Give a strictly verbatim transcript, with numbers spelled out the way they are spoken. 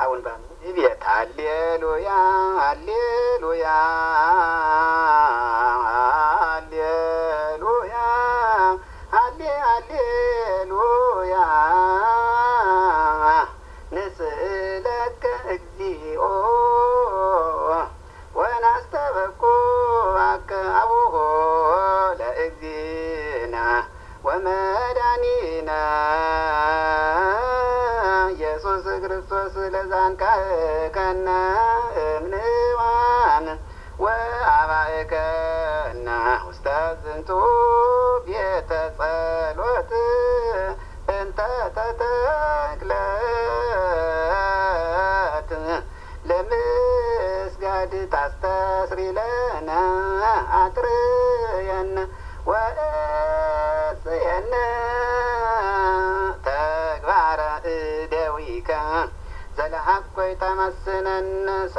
ሌላውን ባም ይቤት ሃሌሉያ ሃሌሉያ ሃሌሉያ ሃሌ ሃሌሉያ ንስእለከ እግዚኦ ወናስተበኩ አከ አቡሆ ለእግዚእነ ወመድኃኒነ ኢየሱስ ክርስቶስ ለዛንካከነ እምንዋን ወአባእከነ ውስተ ዝንቱ ቤተ ጸሎት እንተ ተተክለት ለምስጋድ ታስተስሪለነ አጥርየነ ወእጽየነ ተግባረ እደዊከ ዘለሐኮይ ተመስነነ